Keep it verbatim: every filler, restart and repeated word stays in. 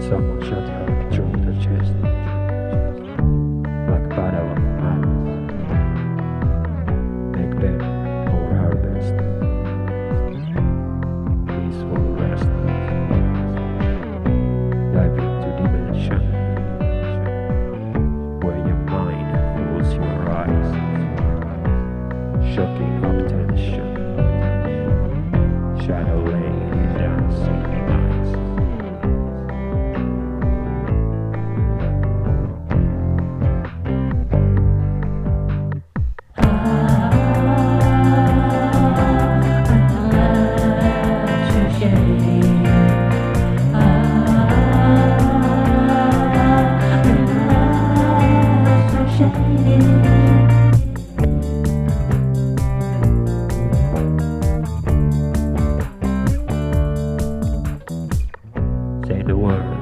Someone shot her through the chest, like a battle of madness. Make bed or harvest, peaceful rest. Dive into dimension, where your mind fools your eyes. Shocking obtention, shadow lady dancing nights. Say the word.